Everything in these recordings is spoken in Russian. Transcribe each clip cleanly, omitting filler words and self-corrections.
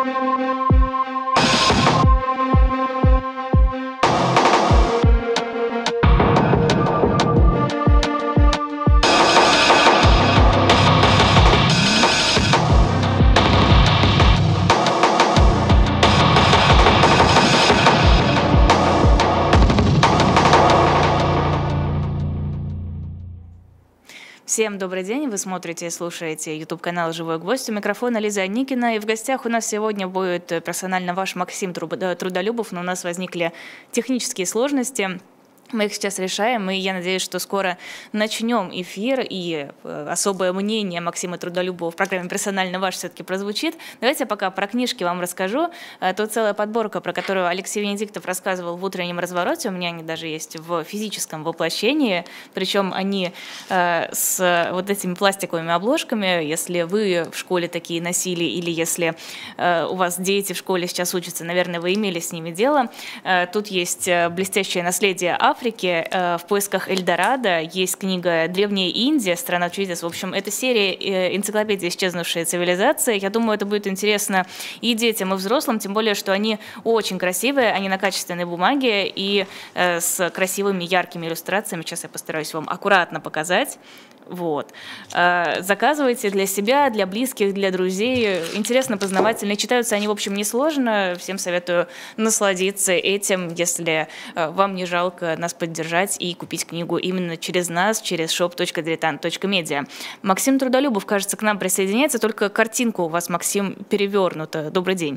Всем добрый день, вы смотрите и слушаете YouTube-канал «Живой гвоздь». У микрофона Лиза Аникина, и в гостях у нас сегодня будет персонально ваш Максим Трудолюбов, но у нас возникли технические сложности. Мы их сейчас решаем, и я надеюсь, что скоро начнем эфир, и особое мнение Максима Трудолюбова в программе «Персонально ваш» все-таки прозвучит. Давайте я пока про книжки вам расскажу. Тут целая подборка, про которую Алексей Венедиктов рассказывал в «Утреннем развороте». У меня они даже есть в физическом воплощении, причем они с вот этими пластиковыми обложками. Если вы в школе такие носили, или если у вас дети в школе сейчас учатся, наверное, вы имели с ними дело. Тут есть «Блестящее наследие Африки», в поисках Эльдорадо, есть книга «Древняя Индия. Страна чудес». В общем, это серия энциклопедии «Исчезнувшая цивилизация». Я думаю, это будет интересно и детям, и взрослым, тем более, что они очень красивые, они на качественной бумаге и с красивыми, яркими иллюстрациями. Сейчас я постараюсь вам аккуратно показать. Вот. Заказывайте для себя, для близких, для друзей. Интересно, познавательно. Читаются они, в общем, несложно. Всем советую насладиться этим, если вам не жалко нас поддержать и купить книгу именно через нас, через shop.diletant.media. Максим Трудолюбов, кажется, к нам присоединяется, только картинка у вас, Максим, перевернута. Добрый день.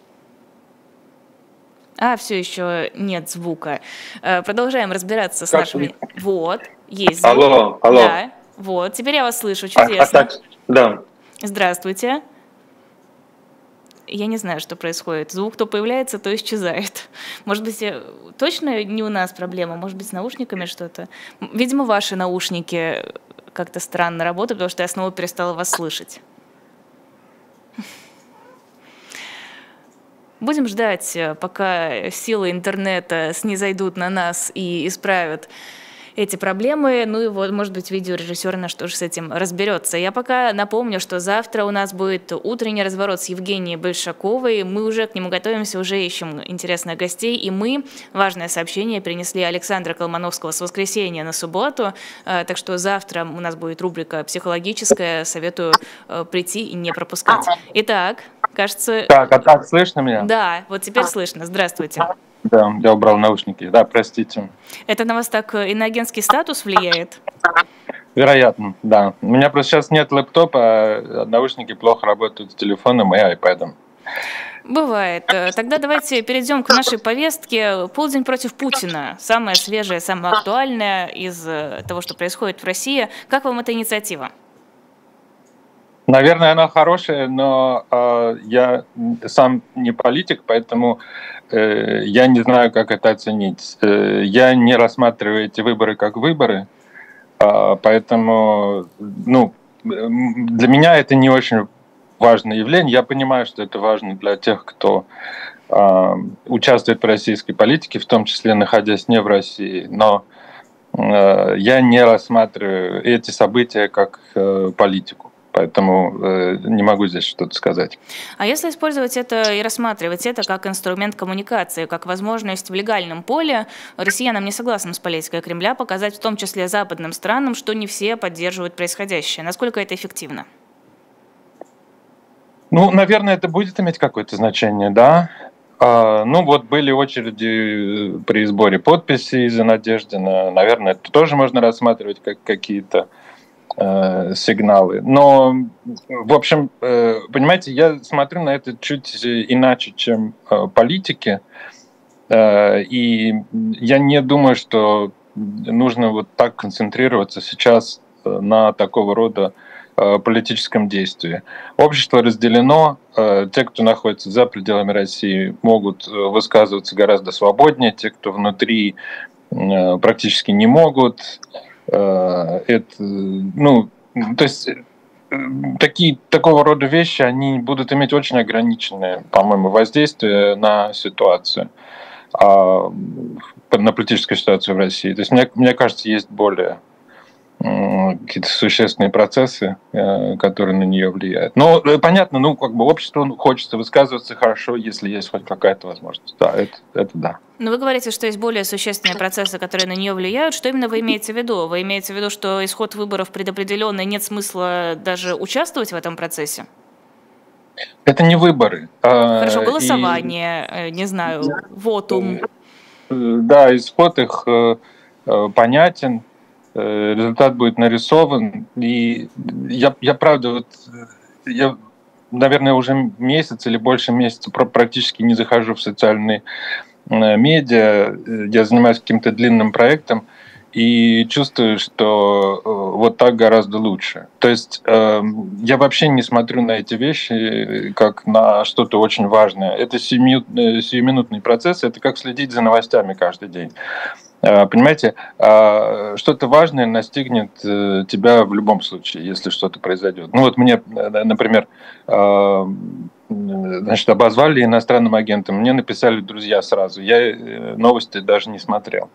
Все еще нет звука. Продолжаем разбираться с нашими... Вот, есть звук. Алло. Да. Вот, теперь я вас слышу, чудесно. Да. Здравствуйте. Я не знаю, что происходит. Звук то появляется, то исчезает. Может быть, точно не у нас проблема? Может быть, с наушниками что-то? Видимо, ваши наушники как-то странно работают, потому что я снова перестала вас слышать. Будем ждать, пока силы интернета снизойдут на нас и исправят эти проблемы. Ну и вот, может быть, видеорежиссер наш тоже с этим разберется. Я пока напомню, что завтра у нас будет утренний разворот с Евгенией Большаковой. Мы уже к нему готовимся, уже ищем интересных гостей. И мы, важное сообщение, принесли Александра Колмановского с воскресенья на субботу. Так что завтра у нас будет рубрика «Психологическая». Советую прийти и не пропускать. Итак, кажется... Так слышно меня? Да, вот теперь слышно. Здравствуйте. Да, я убрал наушники. Да, простите. Это на вас так иноагентский статус влияет? Вероятно, да. У меня просто сейчас нет лэптопа, а наушники плохо работают с телефоном и айпэдом. Бывает. Тогда давайте перейдем к нашей повестке. Полдень против Путина. Самое свежее, самое актуальное из того, что происходит в России. Как вам эта инициатива? Наверное, она хорошая, но я сам не политик, поэтому я не знаю, как это оценить. Я не рассматриваю эти выборы как выборы, поэтому для меня это не очень важное явление. Я понимаю, что это важно для тех, кто участвует в российской политике, в том числе находясь не в России, но я не рассматриваю эти события как политику. Поэтому не могу здесь что-то сказать. А если использовать это и рассматривать это как инструмент коммуникации, как возможность в легальном поле россиянам, не согласным с политикой Кремля, показать в том числе западным странам, что не все поддерживают происходящее? Насколько это эффективно? Наверное, это будет иметь какое-то значение, да. Были очереди при сборе подписей за Надеждина. Наверное, это тоже можно рассматривать как какие-то сигналы. Но, в общем, понимаете, я смотрю на это чуть иначе, чем политики. И я не думаю, что нужно вот так концентрироваться сейчас на такого рода политическом действии. Общество разделено. Те, кто находится за пределами России, могут высказываться гораздо свободнее. Те, кто внутри, практически не могут. То есть такого рода вещи, они будут иметь очень ограниченное, по-моему, воздействие на ситуацию, на политическую ситуацию в России. То есть мне кажется, есть более какие-то существенные процессы, которые на нее влияют. Но понятно, обществу хочется высказываться хорошо, если есть хоть какая-то возможность. Да, это да. Но вы говорите, что есть более существенные процессы, которые на нее влияют. Что именно вы имеете в виду? Вы имеете в виду, что исход выборов предопределенный, нет смысла даже участвовать в этом процессе? Это не выборы. Хорошо, голосование, не знаю, вотум. Да, исход их понятен, результат будет нарисован. И я правда, я, наверное, уже месяц или больше месяца практически не захожу в социальные медиа. Я занимаюсь каким-то длинным проектом и чувствую, что вот так гораздо лучше. То есть я вообще не смотрю на эти вещи как на что-то очень важное. Это сиюминутный процесс, это как следить за новостями каждый день. Понимаете, что-то важное настигнет тебя в любом случае, если что-то произойдет. Ну вот мне, например, обозвали иностранным агентом, мне написали друзья сразу, я новости даже не смотрел.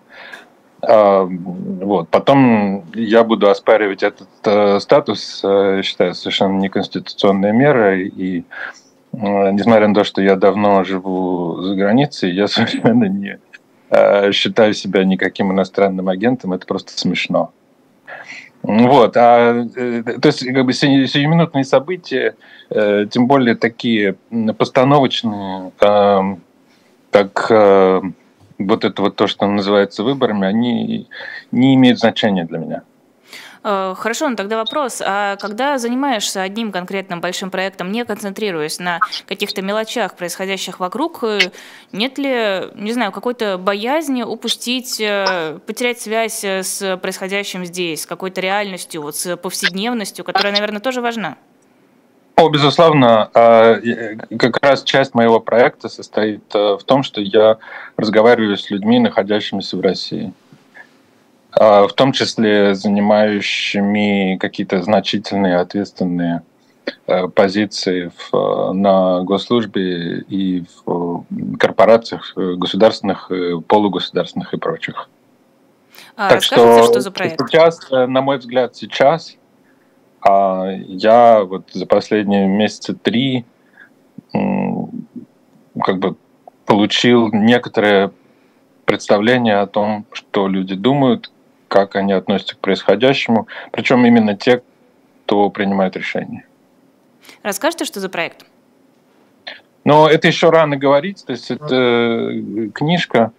Вот. Потом я буду оспаривать этот статус, считаю, совершенно неконституционная мера, и несмотря на то, что я давно живу за границей, я совершенно не считаю себя никаким иностранным агентом, это просто смешно. Вот, то есть как бы сиюминутные события, тем более такие постановочные, как вот это вот то, что называется выборами, они не имеют значения для меня. Хорошо, ну тогда вопрос. А когда занимаешься одним конкретным большим проектом, не концентрируясь на каких-то мелочах, происходящих вокруг, нет ли, не знаю, какой-то боязни упустить, потерять связь с происходящим здесь, с какой-то реальностью, вот с повседневностью, которая, наверное, тоже важна? Безусловно, как раз часть моего проекта состоит в том, что я разговариваю с людьми, находящимися в России, в том числе занимающими какие-то значительные ответственные позиции на госслужбе и в корпорациях государственных, полугосударственных и прочих. Так что за проект? Сейчас, на мой взгляд, я вот за последние месяца 3 как бы получил некоторое представление о том, что люди думают, как они относятся к происходящему, причем именно те, кто принимает решения. Расскажите, что за проект? Но это еще рано говорить, то есть это книжка,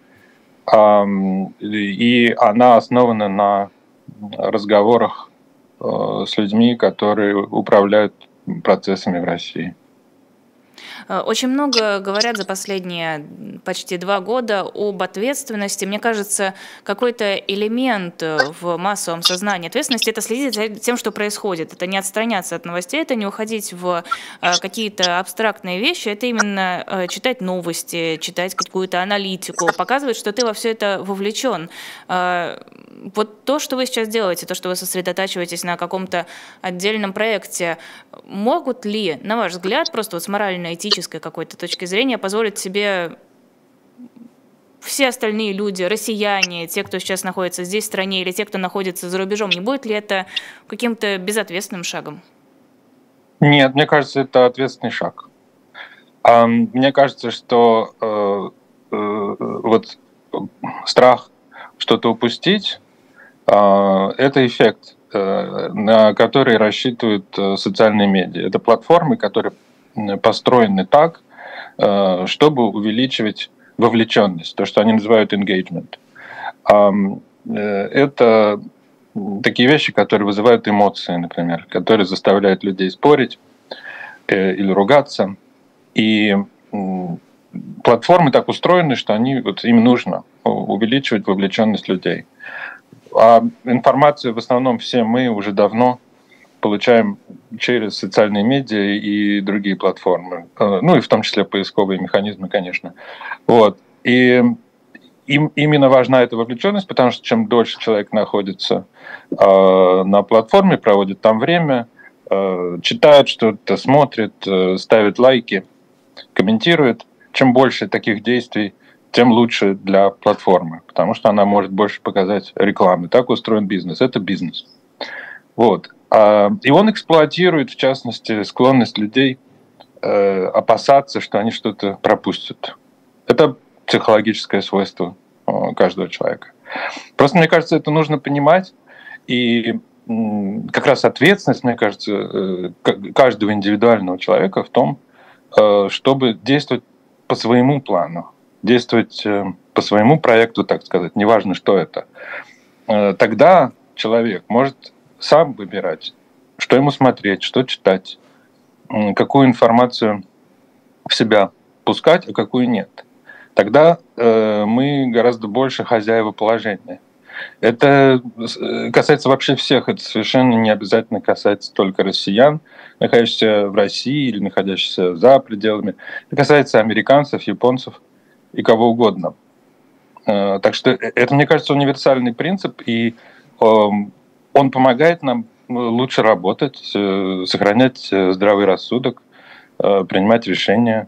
и она основана на разговорах с людьми, которые управляют процессами в России. Очень много говорят за последние почти 2 года об ответственности. Мне кажется, какой-то элемент в массовом сознании ответственности – это следить за тем, что происходит. Это не отстраняться от новостей, это не уходить в какие-то абстрактные вещи, это именно читать новости, читать какую-то аналитику, показывать, что ты во все это вовлечен. Вот то, что вы сейчас делаете, то, что вы сосредотачиваетесь на каком-то отдельном проекте, могут ли, на ваш взгляд, просто вот с морально-этической какой-то точки зрения позволить себе все остальные люди, россияне, те, кто сейчас находится здесь, в стране, или те, кто находится за рубежом, не будет ли это каким-то безответственным шагом? Нет, мне кажется, это ответственный шаг. Мне кажется, что вот страх что-то упустить – это эффект, на который рассчитывают социальные медиа. Это платформы, которые построены так, чтобы увеличивать вовлеченность, то, что они называют engagement. Это такие вещи, которые вызывают эмоции, например, которые заставляют людей спорить или ругаться. И платформы так устроены, что им нужно увеличивать вовлеченность людей. А информацию в основном все мы уже давно получаем через социальные медиа и другие платформы. Ну и в том числе поисковые механизмы, конечно. Вот. И им именно важна эта вовлеченность, потому что чем дольше человек находится на платформе, проводит там время, читает что-то, смотрит, ставит лайки, комментирует, чем больше таких действий, тем лучше для платформы, потому что она может больше показать рекламы. Так устроен бизнес. Это бизнес. Вот. И он эксплуатирует, в частности, склонность людей опасаться, что они что-то пропустят. Это психологическое свойство каждого человека. Просто, мне кажется, это нужно понимать. И как раз ответственность, мне кажется, каждого индивидуального человека в том, чтобы действовать по своему плану, действовать по своему проекту, так сказать, неважно, что это. Тогда человек может сам выбирать, что ему смотреть, что читать, какую информацию в себя пускать, а какую нет. Тогда мы гораздо больше хозяева положения. Это касается вообще всех, это совершенно не обязательно касается только россиян, находящихся в России или находящихся за пределами. Это касается американцев, японцев и кого угодно. Так что это, мне кажется, универсальный принцип, и он помогает нам лучше работать, сохранять здравый рассудок, принимать решения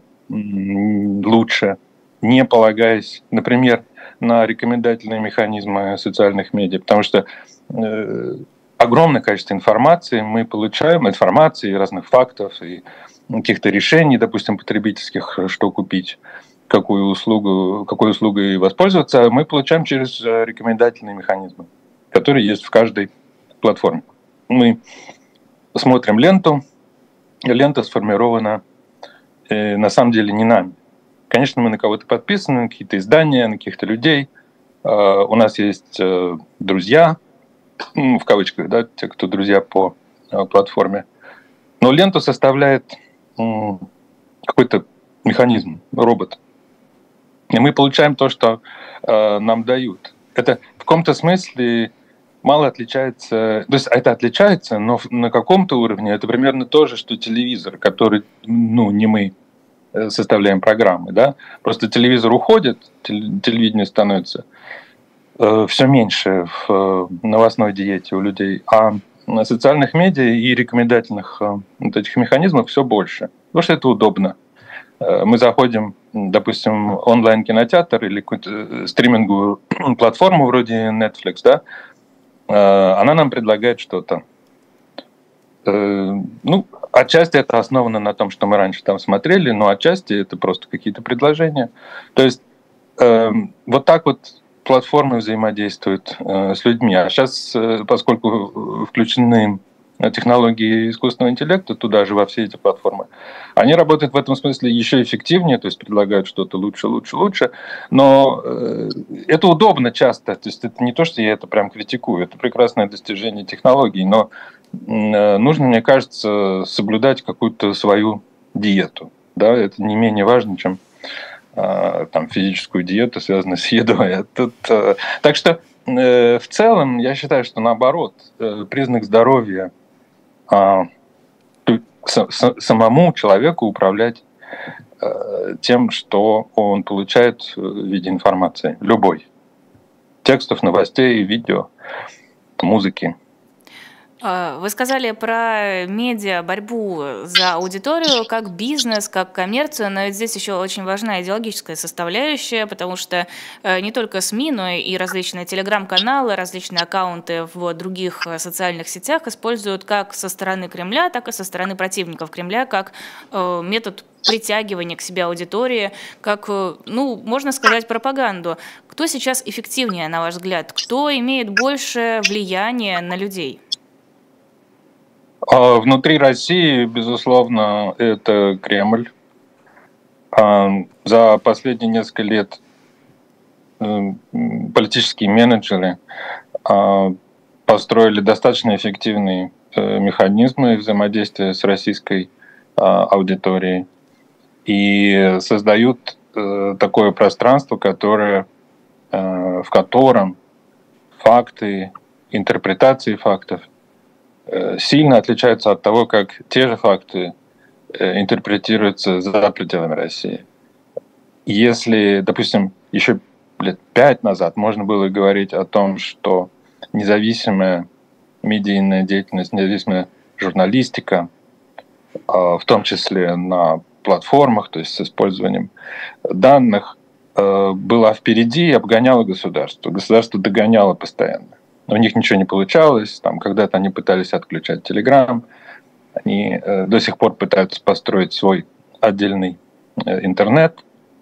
лучше, не полагаясь, например, на рекомендательные механизмы социальных медиа, потому что огромное количество информации мы получаем, информации, разных фактов и каких-то решений, допустим, потребительских, что купить, какой услугой воспользоваться, мы получаем через рекомендательные механизмы, которые есть в каждой платформе. Мы смотрим ленту, лента сформирована на самом деле не нами. Конечно, мы на кого-то подписаны, на какие-то издания, на каких-то людей. У нас есть друзья, в кавычках, да, те, кто друзья по платформе. Но ленту составляет какой-то механизм, робот. И мы получаем то, что нам дают. Это в каком-то смысле мало отличается, то есть это отличается, но на каком-то уровне это примерно то же, что телевизор, который, не мы составляем программы, да, просто телевизор уходит, телевидение становится все меньше в новостной диете у людей, а на социальных медиа и рекомендательных вот этих механизмов все больше, потому что это удобно. Мы заходим, допустим, в онлайн-кинотеатр или какую-то стриминговую платформу вроде Netflix, да, она нам предлагает что-то. Отчасти это основано на том, что мы раньше там смотрели, но отчасти это просто какие-то предложения. То есть вот так вот платформы взаимодействуют с людьми. А сейчас, поскольку включены технологии искусственного интеллекта туда же, во все эти платформы, они работают в этом смысле еще эффективнее, то есть предлагают что-то лучше. Но это удобно часто. То есть это не то, что я это прям критикую, это прекрасное достижение технологий, но нужно, мне кажется, соблюдать какую-то свою диету. Да? Это не менее важно, чем там, физическую диету, связанную с едой. Так что в целом я считаю, что наоборот, признак здоровья самому человеку управлять тем, что он получает в виде информации, любой. Текстов, новостей, видео, музыки. Вы сказали про медиа, борьбу за аудиторию, как бизнес, как коммерцию, но ведь здесь еще очень важна идеологическая составляющая, потому что не только СМИ, но и различные телеграм-каналы, различные аккаунты в других социальных сетях используют как со стороны Кремля, так и со стороны противников Кремля, как метод притягивания к себе аудитории, как, можно сказать, пропаганду. Кто сейчас эффективнее, на ваш взгляд? Кто имеет больше влияния на людей? Внутри России, безусловно, это Кремль. За последние несколько лет политические менеджеры построили достаточно эффективные механизмы взаимодействия с российской аудиторией и создают такое пространство, в котором факты, интерпретации фактов сильно отличаются от того, как те же факты интерпретируются за пределами России. Если, допустим, еще лет 5 назад можно было говорить о том, что независимая медийная деятельность, независимая журналистика, в том числе на платформах, то есть с использованием данных, была впереди и обгоняла государство. Государство догоняло постоянно. у них ничего не получалось, там когда-то они пытались отключать Telegram, они до сих пор пытаются построить свой отдельный интернет,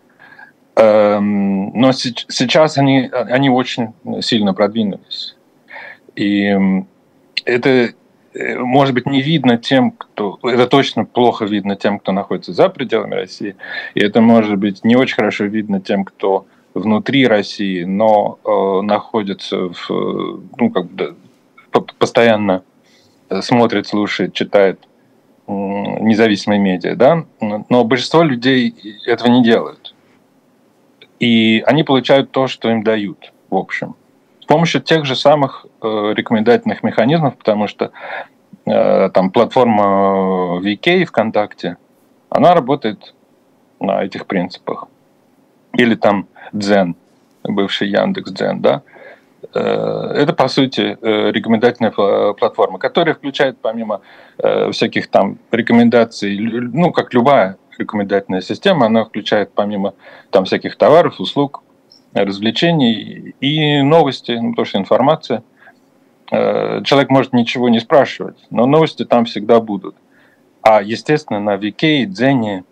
но сейчас они очень сильно продвинулись. И это, может быть, не видно тем, кто... Это точно плохо видно тем, кто находится за пределами России. И это, может быть, не очень хорошо видно тем, кто внутри России, но находится постоянно смотрит, слушает, читает независимые медиа, да? Но большинство людей этого не делают. И они получают то, что им дают, в общем. С помощью тех же самых рекомендательных механизмов, потому что там платформа VK ВКонтакте, она работает на этих принципах. Или там Дзен, бывший Яндекс.Дзен, да? Это, по сути, рекомендательная платформа, которая включает, помимо всяких там рекомендаций, ну, как любая рекомендательная система, она включает, помимо там всяких товаров, услуг, развлечений и новости, ну, потому что информация. Человек может ничего не спрашивать, но новости там всегда будут. А, естественно, на VK, Дзене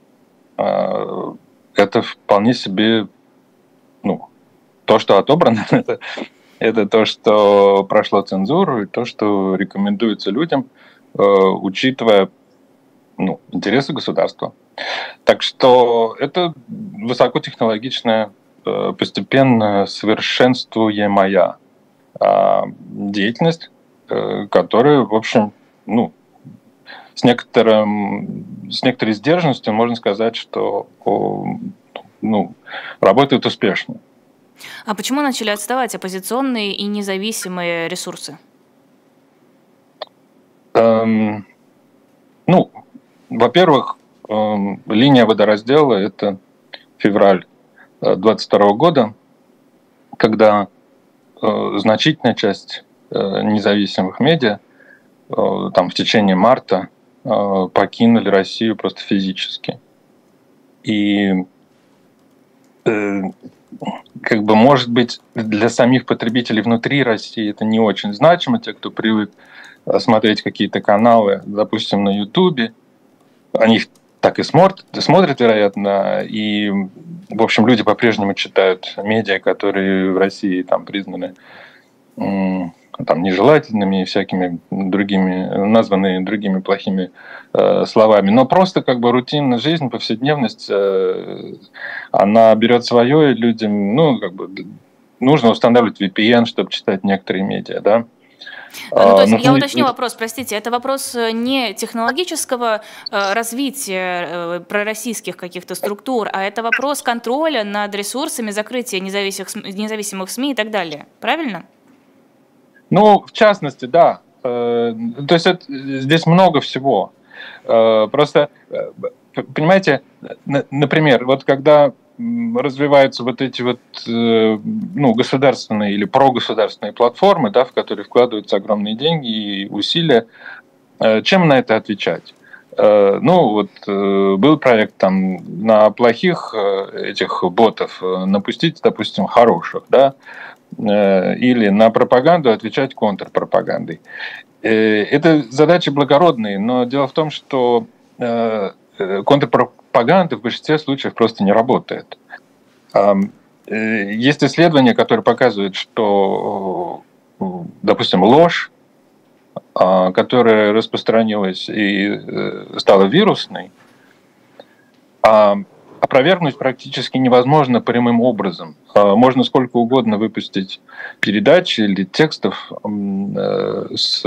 это вполне себе, ну, то, что отобрано, это то, что прошло цензуру, и то, что рекомендуется людям, учитывая, ну, интересы государства. Так что это высокотехнологичная, постепенно совершенствуемая деятельность, которая, в общем, ну, с некоторой сдержанностью можно сказать, что ну, работает успешно. А почему начали отставать оппозиционные и независимые ресурсы? Ну, во-первых, линия водораздела – это февраль 2022 года, когда значительная часть независимых медиа там в течение марта покинули Россию просто физически. И как бы, может быть, для самих потребителей внутри России это не очень значимо, те, кто привык смотреть какие-то каналы, допустим, на Ютубе, они их так и смотрят, вероятно, и, в общем, люди по-прежнему читают медиа, которые в России там признаны там нежелательными и всякими другими, названные другими плохими словами. Но просто как бы рутинная жизнь, повседневность, она берет свое, и людям, ну, как бы нужно устанавливать VPN, чтобы читать некоторые медиа, да. То есть я уточню вопрос, простите, это вопрос не технологического развития пророссийских каких-то структур, а это вопрос контроля над ресурсами, закрытия независимых СМИ и так далее, правильно? Ну, в частности, да. То есть здесь много всего. Просто, понимаете, например, вот когда развиваются вот эти вот ну, государственные или прогосударственные платформы, да, в которые вкладываются огромные деньги и усилия, чем на это отвечать? Ну, вот был проект там на плохих этих ботов напустить, допустим, хороших, да, или на пропаганду отвечать контрпропагандой. Это задачи благородные, но дело в том, что контрпропаганда в большинстве случаев просто не работает. Есть исследования, которые показывают, что, допустим, ложь, которая распространилась и стала вирусной, опровергнуть практически невозможно прямым образом. Можно сколько угодно выпустить передач или текстов с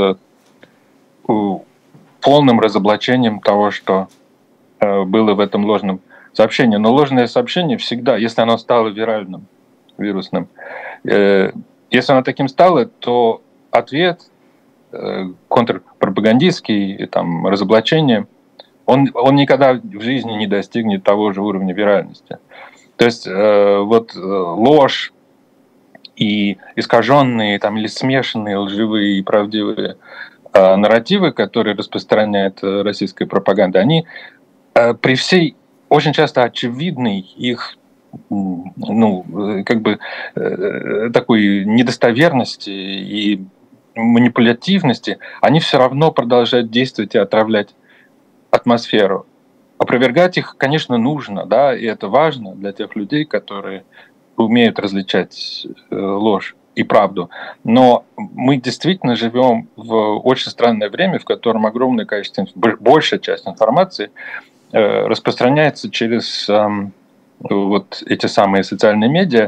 полным разоблачением того, что было в этом ложном сообщении. Но ложное сообщение всегда, если оно стало виральным, вирусным, если оно таким стало, то ответ контрпропагандистский, там, разоблачение, он никогда в жизни не достигнет того же уровня виральности. То есть вот ложь и искаженные там, или смешанные лживые и правдивые нарративы, которые распространяет российская пропаганда, они при всей очень часто очевидной их такой недостоверности и манипулятивности, они все равно продолжают действовать и отравлять атмосферу. Опровергать их, конечно, нужно, да, и это важно для тех людей, которые умеют различать ложь и правду. Но мы действительно живем в очень странное время, в котором огромное количество, большая часть информации распространяется через вот эти самые социальные медиа,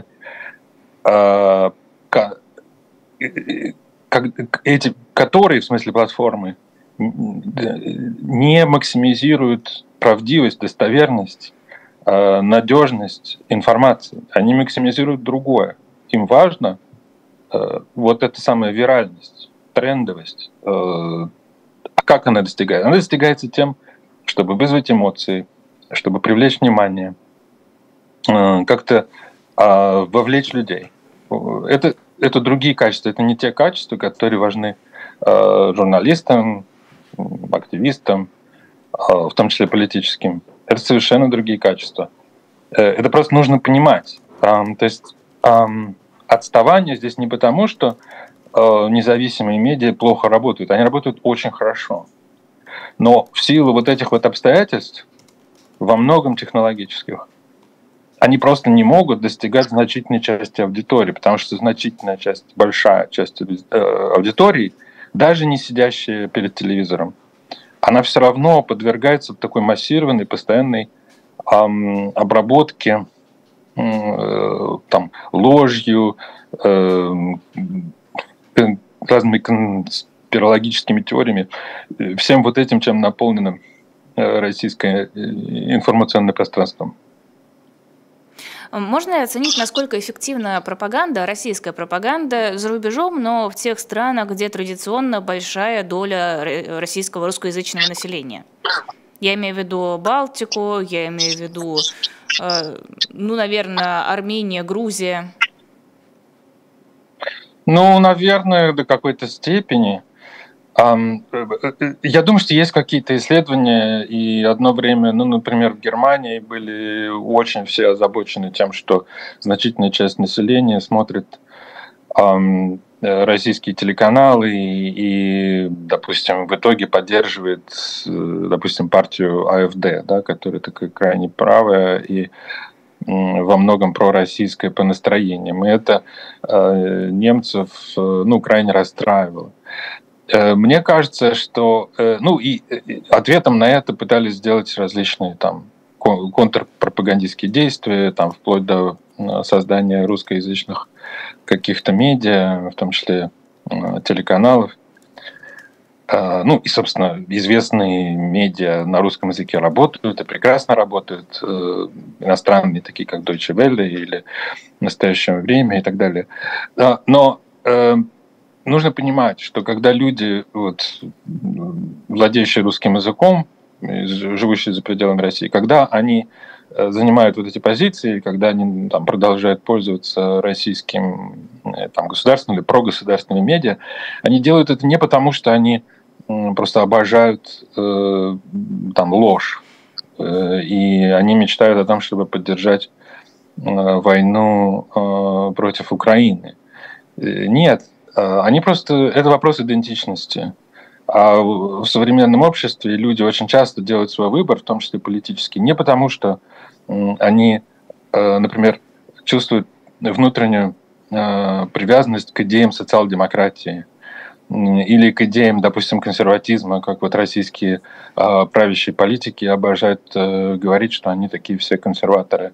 которые, в смысле платформы, не максимизируют правдивость, достоверность, надежность информации. Они максимизируют другое. Им важно вот эта самая виральность, трендовость. А как она достигается? Она достигается тем, чтобы вызвать эмоции, чтобы привлечь внимание, как-то вовлечь людей. Это другие качества, это не те качества, которые важны журналистам, активистам, в том числе политическим. Это совершенно другие качества. Это просто нужно понимать. То есть отставание здесь не потому, что независимые медиа плохо работают. Они работают очень хорошо. Но в силу вот этих вот обстоятельств, во многом технологических, они просто не могут достигать значительной части аудитории, потому что значительная часть, большая часть аудитории, даже не сидящая перед телевизором, она все равно подвергается такой массированной, постоянной обработке ложью, разными конспирологическими теориями, всем вот этим, чем наполнено российское информационное пространство. Можно оценить, насколько эффективна пропаганда, российская пропаганда за рубежом, но в тех странах, где традиционно большая доля российского русскоязычного населения? Я имею в виду Балтику, я имею в виду, наверное, Армения, Грузия. Наверное, до какой-то степени. Я думаю, что есть какие-то исследования, и одно время, например, в Германии были очень все озабочены тем, что значительная часть населения смотрит российские телеканалы и, допустим, в итоге поддерживает, допустим, партию АФД, да, которая такая крайне правая и во многом пророссийская по настроениям. И это немцев крайне расстраивало. Мне кажется, что и ответом на это пытались сделать различные контрпропагандистские действия, вплоть до создания русскоязычных каких-то медиа, в том числе телеканалов. И, собственно, известные медиа на русском языке работают и прекрасно работают, иностранные, такие как Deutsche Welle или «Настоящее время» и так далее. Но нужно понимать, что когда люди, владеющие русским языком, живущие за пределами России, когда они занимают вот эти позиции, когда они продолжают пользоваться российским государственным или прогосударственными медиа, они делают это не потому, что они просто обожают ложь, и они мечтают о том, чтобы поддержать войну против Украины. Нет, они просто... Это вопрос идентичности. А в современном обществе люди очень часто делают свой выбор, в том числе политический, не потому, что они, например, чувствуют внутреннюю привязанность к идеям социал-демократии или к идеям, допустим, консерватизма, как российские правящие политики обожают говорить, что они такие все консерваторы,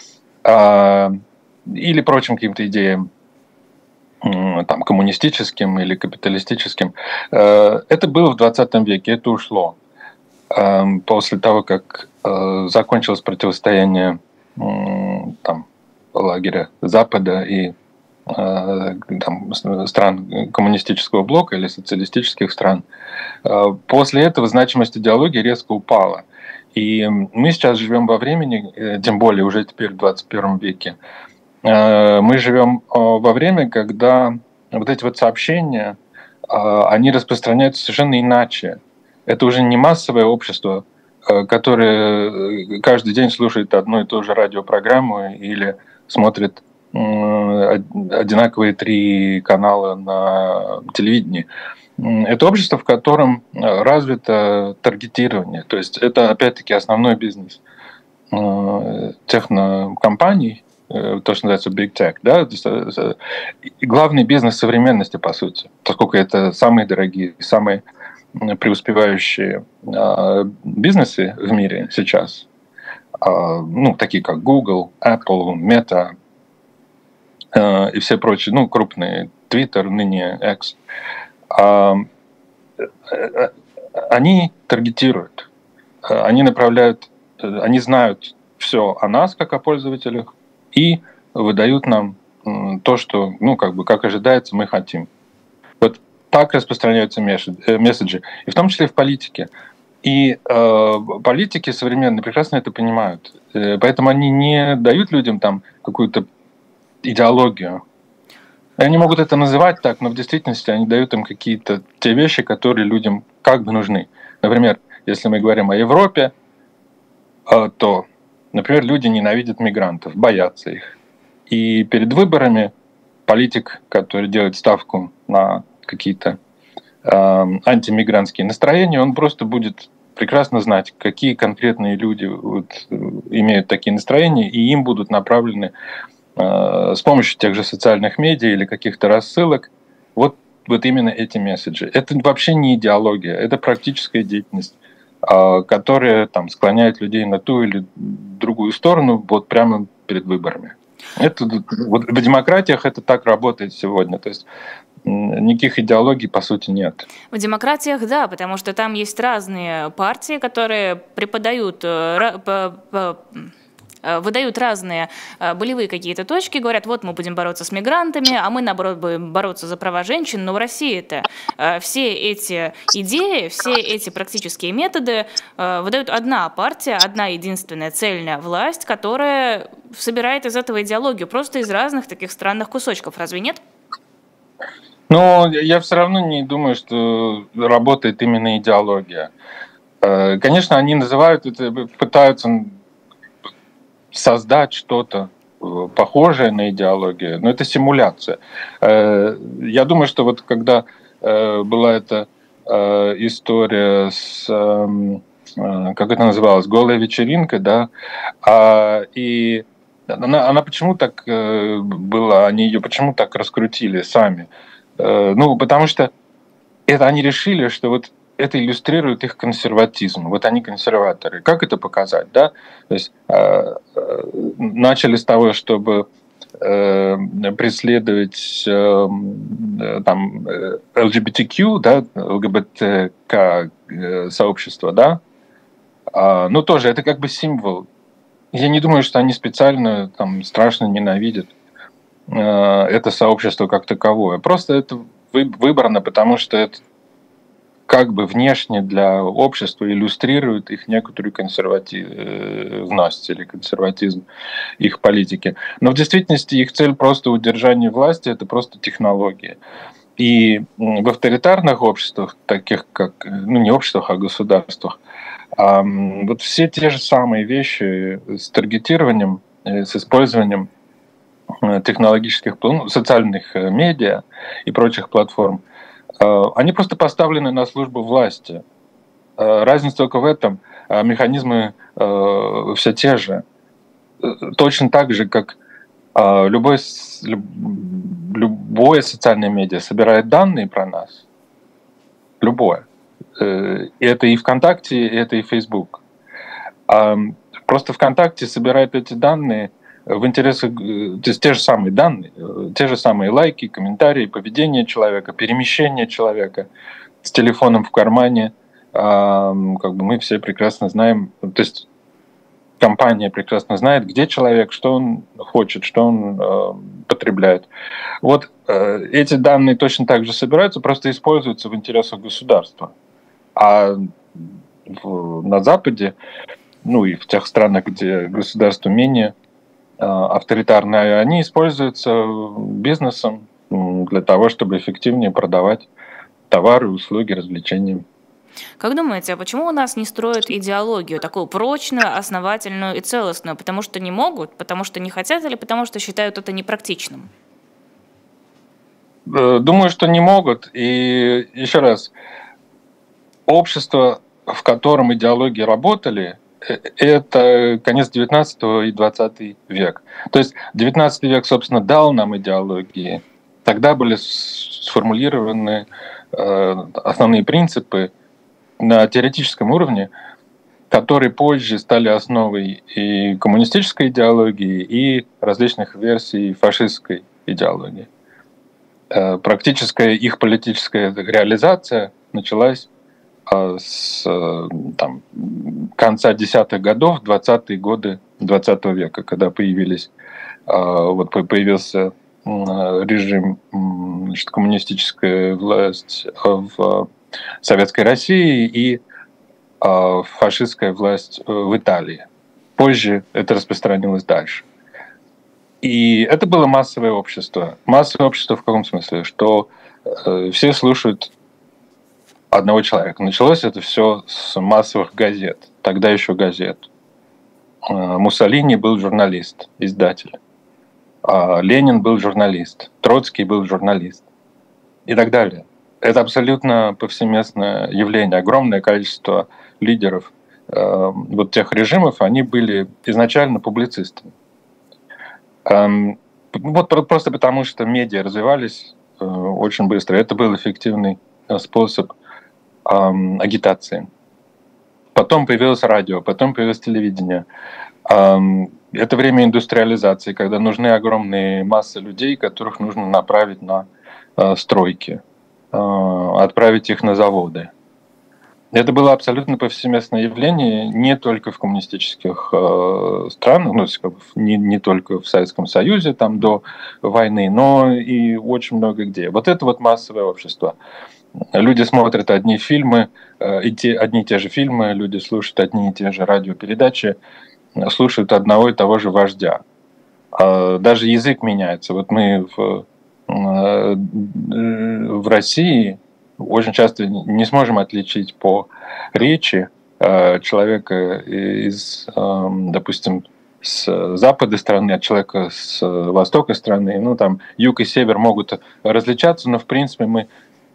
или прочим каким-то идеям, коммунистическим или капиталистическим. Это было в 20 веке, это ушло. После того, как закончилось противостояние лагеря Запада и стран коммунистического блока или социалистических стран, после этого значимость идеологии резко упала. И мы сейчас живем во времени, тем более уже теперь в 21 веке, мы живем во время, когда вот эти вот сообщения, они распространяются совершенно иначе. Это уже не массовое общество которые каждый день слушают одну и ту же радиопрограмму или смотрят одинаковые 3 канала на телевидении. Это общество, в котором развито таргетирование. То есть это, опять-таки, основной бизнес технокомпаний, то, что называется Big Tech. Да? И главный бизнес современности, по сути, поскольку это самые дорогие, самые преуспевающие бизнесы в мире сейчас, ну, такие как Google, Apple, Meta и все прочие, ну, крупные, Twitter, ныне X, они таргетируют, они направляют, они знают все о нас, как о пользователях, и выдают нам то, что, ну, как бы, как ожидается, мы хотим. Вот так распространяются месседжи, и в том числе в политике. И политики современные прекрасно это понимают. Поэтому они не дают людям там какую-то идеологию. Они могут это называть так, но в действительности они дают им какие-то те вещи, которые людям как бы нужны. Например, если мы говорим о Европе, то, например, люди ненавидят мигрантов, боятся их. И перед выборами политик, который делает ставку на какие-то антимигрантские настроения, он просто будет прекрасно знать, какие конкретные люди вот имеют такие настроения, и им будут направлены с помощью тех же социальных медиа или каких-то рассылок вот именно эти месседжи. Это вообще не идеология, это практическая деятельность, которая там склоняет людей на ту или другую сторону вот прямо перед выборами. Это, вот в демократиях это так работает сегодня. То есть никаких идеологий, по сути, нет. В демократиях, да, потому что там есть разные партии, которые преподают, выдают разные болевые какие-то точки, говорят, вот мы будем бороться с мигрантами, а мы, наоборот, будем бороться за права женщин. Но в России-то все эти идеи, все эти практические методы выдают одна партия, одна единственная цельная власть, которая собирает из этого идеологию, просто из разных таких странных кусочков. Разве нет? Но я все равно не думаю, что работает именно идеология. Конечно, они называют это, пытаются создать что-то похожее на идеологию, но это симуляция. Я думаю, что вот когда была эта история с, как это называлось, голая вечеринка, да, и она почему так была, они ее почему так раскрутили сами? Ну, потому что это они решили, что вот это иллюстрирует их консерватизм. Вот они консерваторы. Как это показать, да? То есть начали с того, чтобы преследовать там LGBTQ, да, ЛГБТК сообщество, да? Ну, тоже это как бы символ. Я не думаю, что они специально там страшно ненавидят это сообщество как таковое. Просто это выбрано, потому что это как бы внешне для общества иллюстрирует их некоторую консервативность или консерватизм их политики. Но в действительности их цель просто удержание власти, это просто технология. И в авторитарных обществах, таких как, ну не обществах, а государствах, вот все те же самые вещи с таргетированием, с использованием технологических, социальных медиа и прочих платформ, они просто поставлены на службу власти. Разница только в этом. Механизмы все те же. Точно так же, как любое социальное медиа собирает данные про нас. Любое. Это и ВКонтакте, это и Facebook. Просто ВКонтакте собирает эти данные в интересах, то есть те же самые данные, те же самые лайки, комментарии, поведение человека, перемещение человека с телефоном в кармане. Как бы мы все прекрасно знаем, то есть компания прекрасно знает, где человек, что он хочет, что он потребляет. Вот эти данные точно так же собираются, просто используются в интересах государства. А на Западе, ну и в тех странах, где государство менее авторитарные, они используются бизнесом для того, чтобы эффективнее продавать товары, услуги, развлечения. Как думаете, а почему у нас не строят идеологию такую прочную, основательную и целостную? Потому что не могут, потому что не хотят или потому что считают это непрактичным? Думаю, что не могут. И еще раз, общество, в котором идеологии работали, это конец 19 и 20 век. То есть 19 век, собственно, дал нам идеологии. Тогда были сформулированы основные принципы на теоретическом уровне, которые позже стали основой и коммунистической идеологии, и различных версий фашистской идеологии. Практическая их политическая реализация началась с конца десятых годов, 20-е годы 20 века, когда появился режим, коммунистическая власть в Советской России и фашистская власть в Италии. Позже это распространилось дальше. И это было массовое общество. Массовое общество в каком смысле? Что все слушают одного человека. Началось это все с массовых газет. Тогда еще газет. Муссолини был журналист, издатель. Ленин был журналист. Троцкий был журналист. И так далее. Это абсолютно повсеместное явление. Огромное количество лидеров вот тех режимов, они были изначально публицистами. Вот просто потому, что медиа развивались очень быстро. Это был эффективный способ агитации. Потом появилось радио, потом появилось телевидение. Это время индустриализации, когда нужны огромные массы людей, которых нужно направить на стройки, отправить их на заводы. Это было абсолютно повсеместное явление не только в коммунистических странах, не только в Советском Союзе там, до войны, но и очень много где. Вот это вот массовое общество. Люди смотрят одни фильмы, одни и те же фильмы, люди слушают одни и те же радиопередачи, слушают одного и того же вождя. Даже язык меняется. Вот мы в России очень часто не сможем отличить по речи человека из, допустим, с запада страны от человека с востока страны. Ну, там юг и север могут различаться, но, в принципе, мы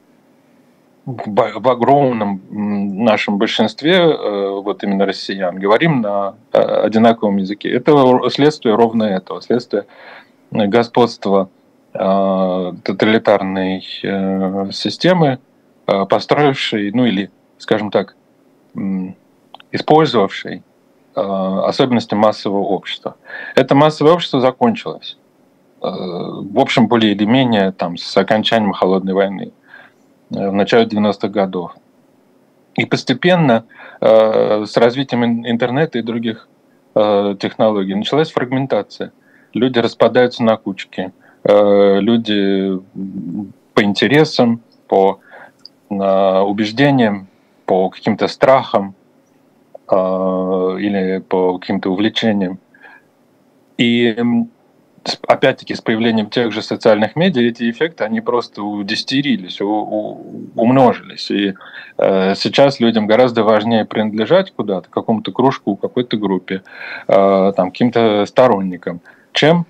в огромном нашем большинстве, вот именно россиян, говорим на одинаковом языке. Это следствие ровно этого, следствие господства тоталитарной системы, построившей, ну или, скажем так, использовавшей особенности массового общества. Это массовое общество закончилось, в общем, более или менее там, с окончанием Холодной войны в начале 90-х годов. И постепенно с развитием интернета и других технологий началась фрагментация. Люди распадаются на кучки. Люди по интересам, по убеждениям, по каким-то страхам или по каким-то увлечениям. И опять-таки с появлением тех же социальных медиа эти эффекты, они просто удесятерились, умножились. И сейчас людям гораздо важнее принадлежать куда-то, какому-то кружку, какой-то группе, там, каким-то сторонникам, чем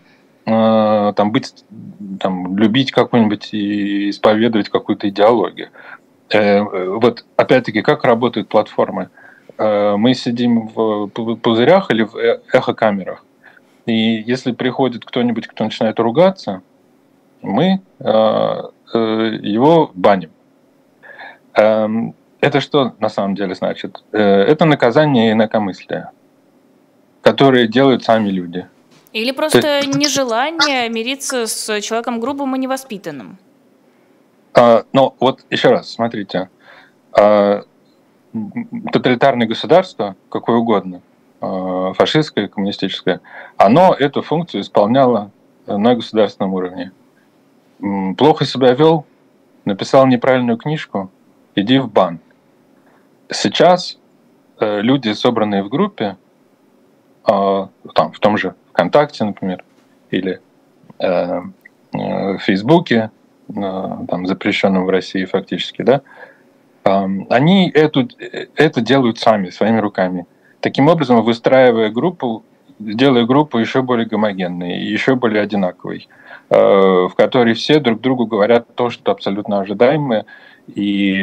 любить какую-нибудь и исповедовать какую-то идеологию. Вот опять-таки, как работают платформы? Мы сидим в пузырях или в эхокамерах. И если приходит кто-нибудь, кто начинает ругаться, мы его баним. Это что на самом деле значит? Это наказание инакомыслия, которое делают сами люди. Или просто нежелание мириться с человеком грубым и невоспитанным. Но вот еще раз, смотрите. Тоталитарное государство, какое угодно, фашистское, коммунистическое, оно эту функцию исполняло на государственном уровне. Плохо себя вел, написал неправильную книжку, иди в бан. Сейчас люди, собранные в группе, в том же ВКонтакте, например, или в Фейсбуке, запрещенном в России фактически, да, Они это делают сами, своими руками. Таким образом, выстраивая группу, делая группу еще более гомогенной, еще более одинаковой, в которой все друг другу говорят то, что абсолютно ожидаемое, и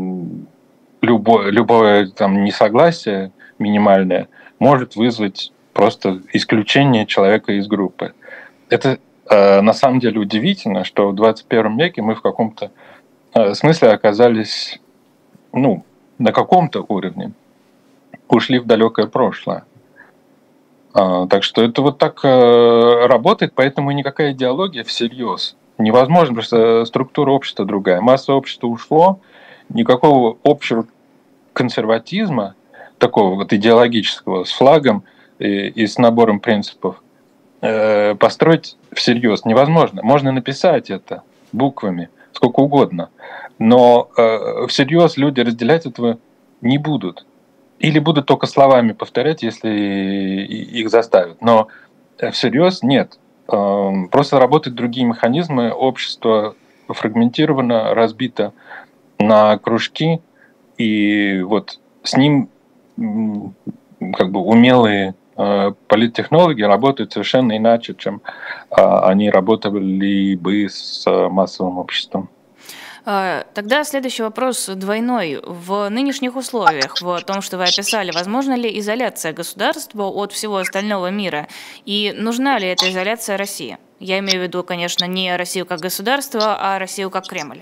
любое там несогласие минимальное может вызвать просто исключение человека из группы. Это на самом деле удивительно, что в 21 веке мы в каком-то смысле оказались, на каком-то уровне, ушли в далекое прошлое. Так что это вот так работает, поэтому никакая идеология всерьез невозможно, потому что структура общества другая. Масса общества ушло, никакого общего консерватизма, такого вот идеологического, с флагом и с набором принципов, построить всерьез невозможно. Можно написать это буквами, сколько угодно, но всерьез люди разделять этого не будут. Или будут только словами повторять, если их заставят. Но всерьез нет. Просто работают другие механизмы. Общество фрагментировано, разбито на кружки, и вот с ним как бы умелые политтехнологи работают совершенно иначе, чем они работали бы с массовым обществом. Тогда следующий вопрос двойной. В нынешних условиях, в том, что вы описали, возможна ли изоляция государства от всего остального мира? И нужна ли эта изоляция России? Я имею в виду, конечно, не Россию как государство, а Россию как Кремль.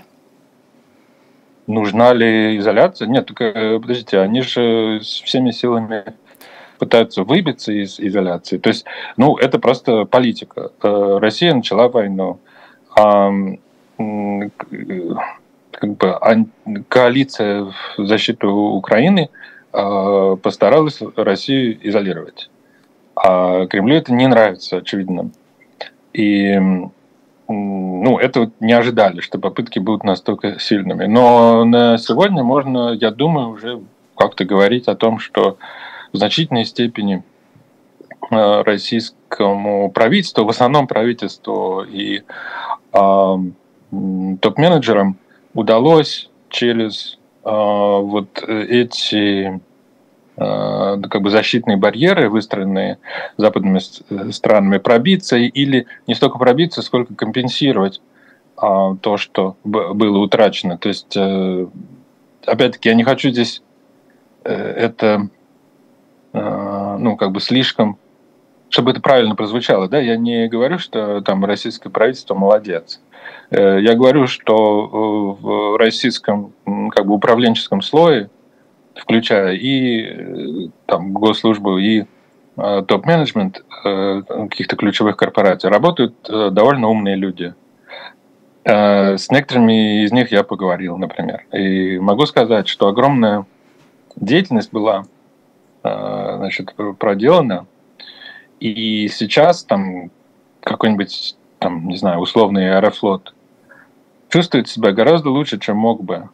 Нужна ли изоляция? Нет, только подождите, они же всеми силами пытаются выбиться из изоляции. То есть, это просто политика. Россия начала войну. Коалиция в защиту Украины постаралась Россию изолировать. А Кремлю это не нравится, очевидно. И это не ожидали, что попытки будут настолько сильными. Но на сегодня можно, я думаю, уже как-то говорить о том, что в значительной степени российскому правительству, в основном правительству и топ-менеджерам удалось через вот эти защитные барьеры, выстроенные западными странами, пробиться или не столько пробиться, сколько компенсировать то, что было утрачено. То есть, опять-таки, я не хочу здесь это слишком, чтобы это правильно прозвучало, да, я не говорю, что там российское правительство молодец. Я говорю, что в российском управленческом слое, включая и госслужбу, и топ-менеджмент каких-то ключевых корпораций, работают довольно умные люди. С некоторыми из них я поговорил, например. И могу сказать, что огромная деятельность была проделана. И сейчас какой-нибудь, условный Аэрофлот чувствует себя гораздо лучше, чем мог бы.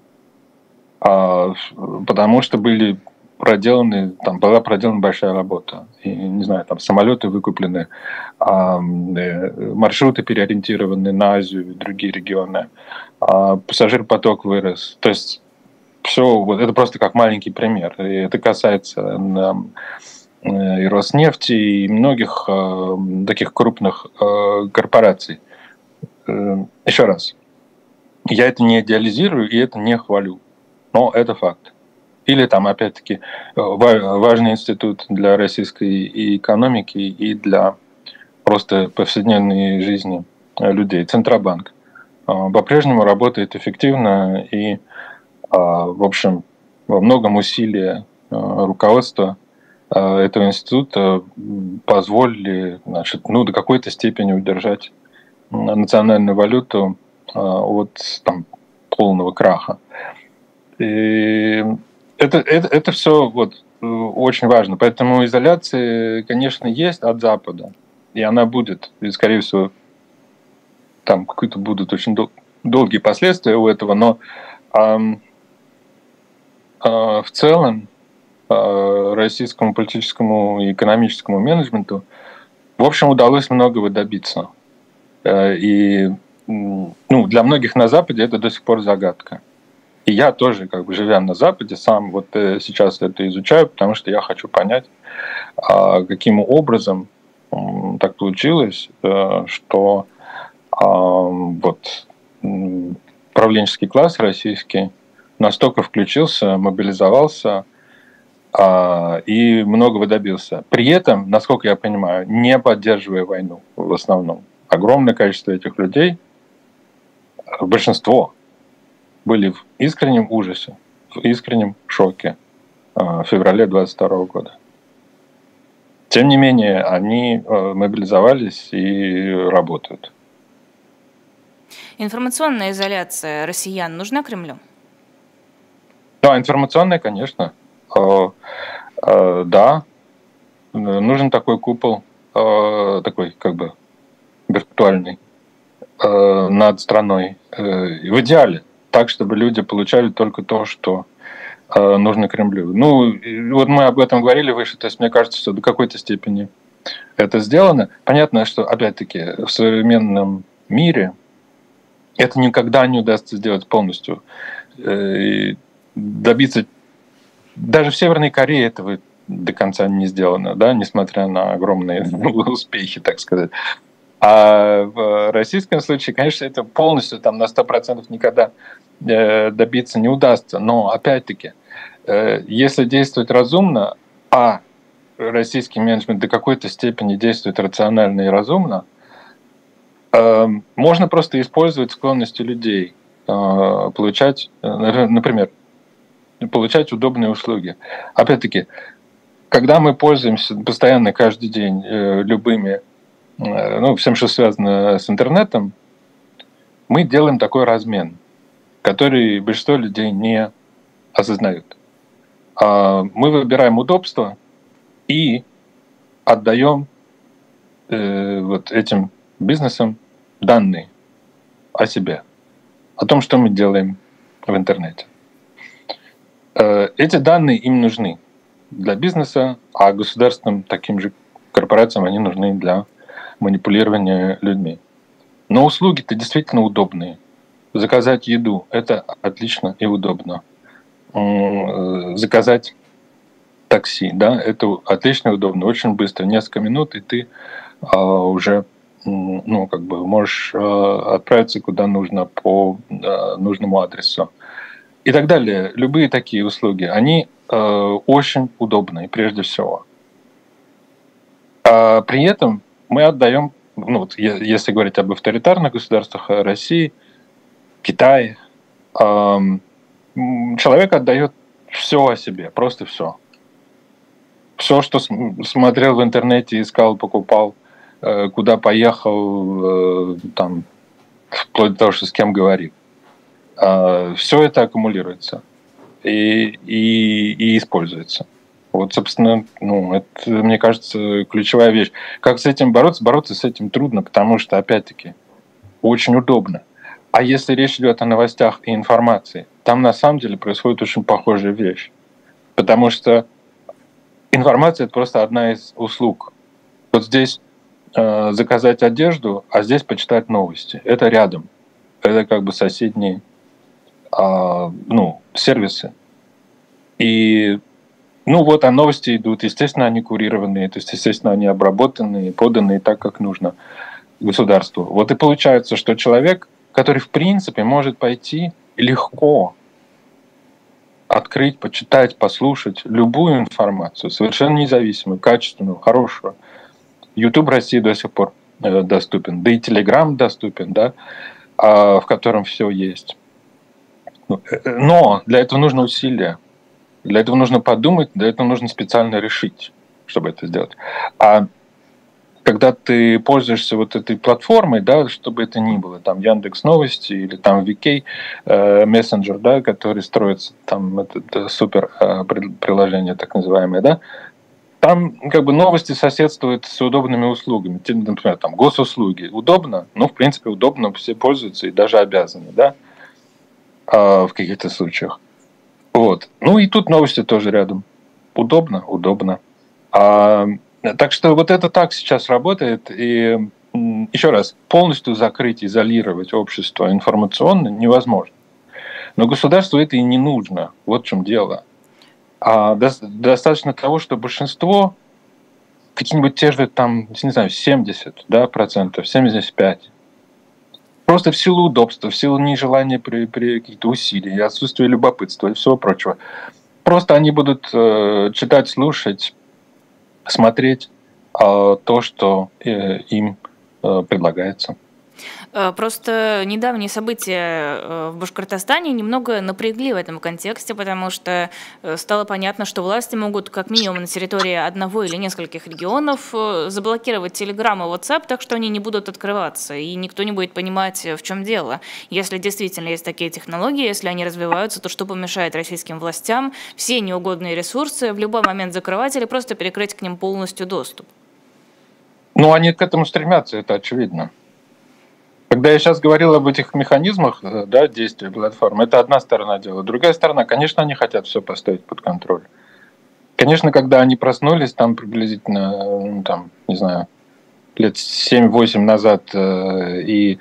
Потому что была проделана большая работа. И, самолеты выкуплены, маршруты переориентированы на Азию и другие регионы, пассажиропоток вырос. То есть все, это просто как маленький пример. И это касается и Роснефти, и многих таких крупных корпораций. Еще раз, я это не идеализирую и это не хвалю, но это факт. Или опять-таки, важный институт для российской экономики и для просто повседневной жизни людей, Центробанк, по-прежнему работает эффективно и, в общем, во многом усилия руководства этого института позволили, до какой-то степени удержать национальную валюту от полного краха. И это все очень важно. Поэтому изоляция, конечно, есть от Запада, и она будет, и, скорее всего, какие-то будут очень долгие последствия у этого, но в целом российскому политическому и экономическому менеджменту, в общем, удалось многого добиться. И для многих на Западе это до сих пор загадка. И я тоже, как бы живя на Западе, сам вот сейчас это изучаю, потому что я хочу понять, каким образом так получилось, что вот правленческий класс российский настолько включился, мобилизовался и многого добился. При этом, насколько я понимаю, не поддерживая войну в основном. Огромное количество этих людей, большинство, были в искреннем ужасе, в искреннем шоке в феврале 22 года. Тем не менее, они мобилизовались и работают. Информационная изоляция россиян нужна Кремлю? Да, информационная, конечно. Да, нужен такой купол, такой как бы виртуальный над страной. В идеале так, чтобы люди получали только то, что нужно Кремлю. Ну, вот мы об этом говорили выше, то есть мне кажется, что до какой-то степени это сделано. Понятно, что, опять-таки, в современном мире это никогда не удастся сделать полностью. Добиться... Даже в Северной Корее этого до конца не сделано, да, несмотря на огромные успехи, так сказать. А в российском случае, конечно, это полностью там, на 100% никогда добиться не удастся. Но, опять-таки, если действовать разумно, российский менеджмент до какой-то степени действует рационально и разумно, можно просто использовать склонности людей, получать, например, получать удобные услуги. Опять-таки, когда мы пользуемся постоянно, каждый день любыми, всем, что связано с интернетом, мы делаем такой размен, который большинство людей не осознают. Мы выбираем удобство и отдаем вот этим бизнесам данные о себе, о том, что мы делаем в интернете. Эти данные им нужны для бизнеса, а государственным таким же корпорациям они нужны для манипулирования людьми. Но услуги-то действительно удобные. Заказать еду – это отлично и удобно. Заказать такси, да, это отлично и удобно, очень быстро, несколько минут, и ты уже можешь отправиться куда нужно по нужному адресу. И так далее. Любые такие услуги, они очень удобны, прежде всего. При этом мы отдаем, если говорить об авторитарных государствах России, Китае, человек отдает все о себе, просто все. Все, что смотрел в интернете, искал, покупал, куда поехал, там, вплоть до того, что с кем говорил. Все это аккумулируется и используется. Вот, собственно, это, мне кажется, ключевая вещь. Как с этим бороться? Бороться с этим трудно, потому что, опять-таки, очень удобно. А если речь идет о новостях и информации, там на самом деле происходит очень похожая вещь. Потому что информация – это просто одна из услуг. Вот здесь заказать одежду, а здесь почитать новости. Это рядом. Это как бы соседние сервисы. И а новости идут, естественно, они курированные, то есть, естественно, они обработанные, поданные так, как нужно государству. Вот и получается, что человек, который, в принципе, может пойти легко открыть, почитать, послушать любую информацию, совершенно независимую, качественную, хорошую. YouTube в России до сих пор доступен, да и Telegram доступен, да, в котором все есть. Но для этого нужно усилия, для этого нужно подумать, для этого нужно специально решить, чтобы это сделать. А когда ты пользуешься вот этой платформой, да, чтобы это ни было, там Яндекс.Новости или там VK мессенджер, да, который строится, там это супер приложение так называемое, да, там как бы новости соседствуют с удобными услугами. Например, там госуслуги. Удобно? В принципе, удобно, все пользуются и даже обязаны, да, в каких-то случаях. Вот. И тут новости тоже рядом. Удобно? Удобно. Так что вот это так сейчас работает. И еще раз, полностью закрыть, изолировать общество информационно невозможно. Но государству это и не нужно. Вот в чем дело. А достаточно того, что большинство, какие-нибудь те же, там, не знаю, 70%, да, процентов, 75%, просто в силу удобства, в силу нежелания при каких-то усилий, отсутствия любопытства и всего прочего, просто они будут читать, слушать, смотреть то, что им предлагается. Просто недавние события в Башкортостане немного напрягли в этом контексте, потому что стало понятно, что власти могут как минимум на территории одного или нескольких регионов заблокировать Telegram и WhatsApp, так что они не будут открываться, и никто не будет понимать, в чем дело. Если действительно есть такие технологии, если они развиваются, то что помешает российским властям все неугодные ресурсы в любой момент закрывать или просто перекрыть к ним полностью доступ? Ну, они к этому стремятся, это очевидно. Когда я сейчас говорил об этих механизмах, да, действия платформы, это одна сторона дела. Другая сторона, конечно, они хотят все поставить под контроль. Конечно, когда они проснулись, там приблизительно, там, не знаю, лет 7-8 назад, и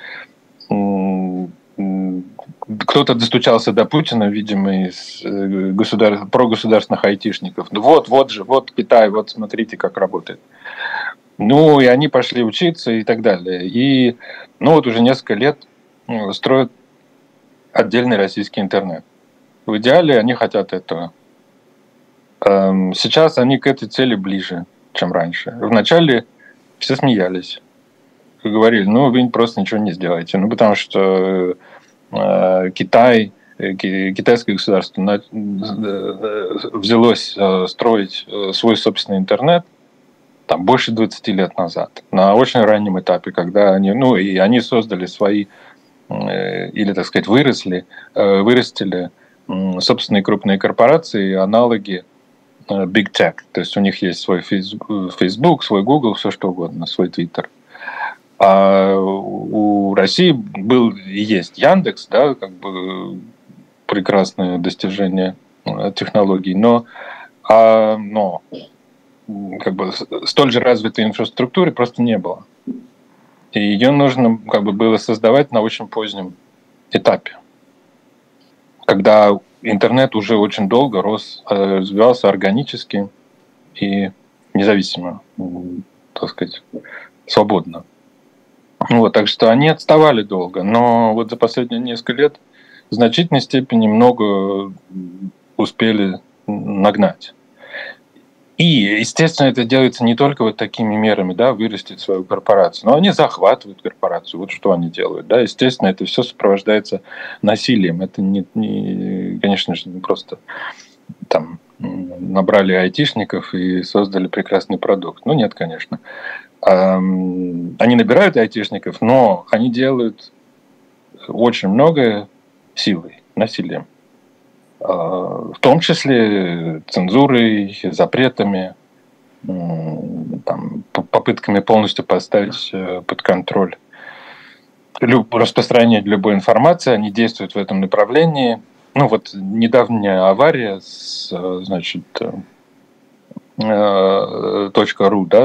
кто-то достучался до Путина, видимо, из прогосударственных айтишников. Ну вот же, вот Китай, вот смотрите, как работает. Ну, и они пошли учиться и так далее. И, ну, вот уже несколько лет строят отдельный российский интернет. В идеале они хотят этого. Сейчас они к этой цели ближе, чем раньше. Вначале все смеялись. Говорили, ну, вы просто ничего не сделаете. Ну, потому что Китай, китайское государство взялось строить свой собственный интернет там больше 20 лет назад, на очень раннем этапе, когда они, ну, и они создали свои, или, так сказать, вырастили собственные крупные корпорации, аналоги Big Tech. То есть у них есть свой Facebook, свой Google, все что угодно, свой Twitter. А у России был и есть Яндекс, да, как бы прекрасное достижение технологий, но как бы столь же развитой инфраструктуры просто не было. И ее нужно как бы было создавать на очень позднем этапе, когда интернет уже очень долго рос, развивался органически и независимо, так сказать, свободно. Вот, так что они отставали долго, но вот за последние несколько лет в значительной степени много успели нагнать. И, естественно, это делается не только вот такими мерами, да, вырастить свою корпорацию, но они захватывают корпорацию, вот что они делают, да, естественно, это все сопровождается насилием, это конечно же, не просто там набрали айтишников и создали прекрасный продукт, ну нет, конечно. Они набирают айтишников, но они делают очень многое силой, насилием. В том числе цензурой, запретами, там, попытками полностью поставить под контроль распространение любой информации. Они действуют в этом направлении. Ну вот недавняя авария значит, .ру, да,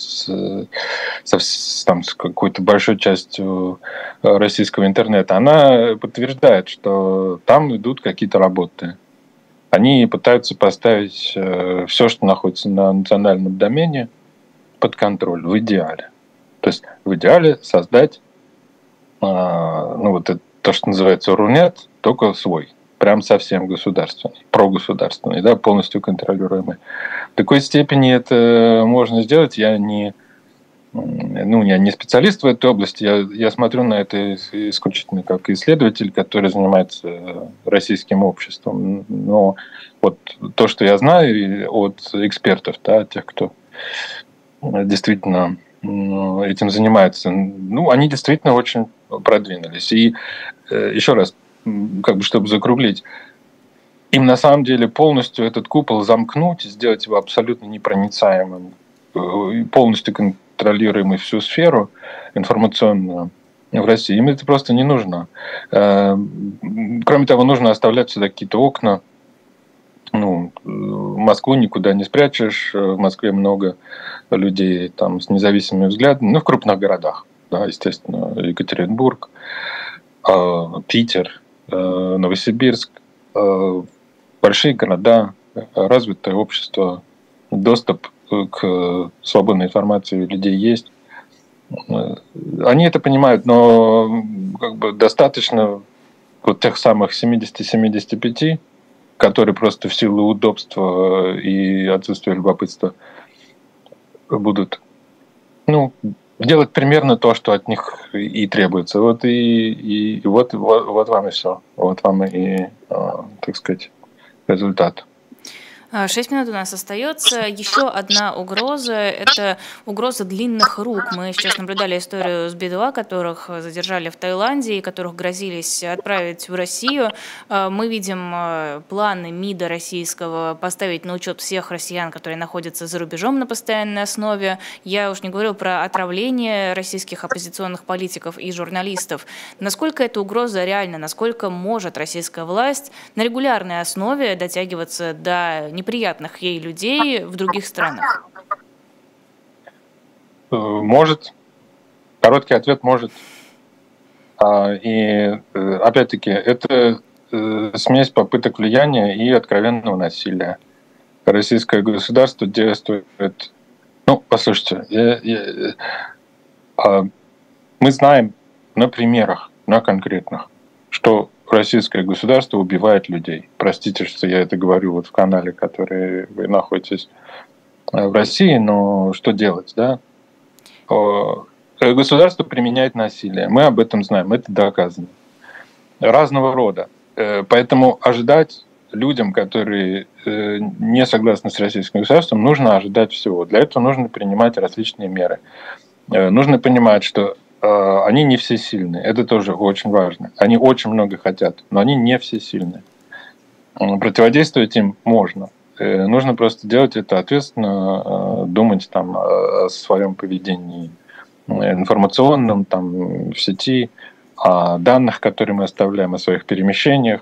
там, с какой-то большой частью российского интернета, она подтверждает, что там идут какие-то работы. Они пытаются поставить все, что находится на национальном домене, под контроль, в идеале. То есть в идеале создать ну, вот это, то, что называется Рунет, только свой. Прям совсем государственный, прогосударственный, да, полностью контролируемый. В такой степени это можно сделать. Я не специалист в этой области, я смотрю на это исключительно как исследователь, который занимается российским обществом. Но вот то, что я знаю от экспертов, да, тех, кто действительно этим занимается, ну, они действительно очень продвинулись. И еще раз, как бы чтобы закруглить, им на самом деле полностью этот купол замкнуть, сделать его абсолютно непроницаемым, полностью контролируемой всю сферу информационную в России. Им это просто не нужно. Кроме того, нужно оставлять всегда какие-то окна. Ну, Москву никуда не спрячешь. В Москве много людей там с независимыми взглядами. Ну, в крупных городах, да, естественно, Екатеринбург, Питер, Новосибирск, большие города, развитое общество, доступ к свободной информации у людей есть. Они это понимают, но как бы достаточно вот тех самых 70-75, которые просто в силу удобства и отсутствия любопытства будут делать примерно то, что от них и требуется. Вот вот вам и все. Вот вам и, так сказать, результат. 6 минут у нас остается. Еще одна угроза – это угроза длинных рук. Мы сейчас наблюдали историю с Бидуа, которых задержали в Таиланде и которых грозились отправить в Россию. Мы видим планы МИДа российского поставить на учет всех россиян, которые находятся за рубежом на постоянной основе. Я уж не говорю про отравление российских оппозиционных политиков и журналистов. Насколько эта угроза реальна? Насколько может российская власть на регулярной основе дотягиваться до неприятных ей людей в других странах? Может. Короткий ответ – может. И опять-таки, это смесь попыток влияния и откровенного насилия. Российское государство действует... послушайте, мы знаем на примерах, на конкретных, что российское государство убивает людей. Простите, что я это говорю вот в канале, который вы находитесь в России, но что делать, да? Государство применяет насилие. Мы об этом знаем, это доказано. Разного рода. Поэтому ожидать людям, которые не согласны с российским государством, нужно ожидать всего. Для этого нужно принимать различные меры. Нужно понимать, что они не всесильны. Это тоже очень важно. Они очень много хотят, но они не всесильны. Противодействовать им можно. Нужно просто делать это ответственно, думать там о своем поведении информационном, там, в сети, о данных, которые мы оставляем, о своих перемещениях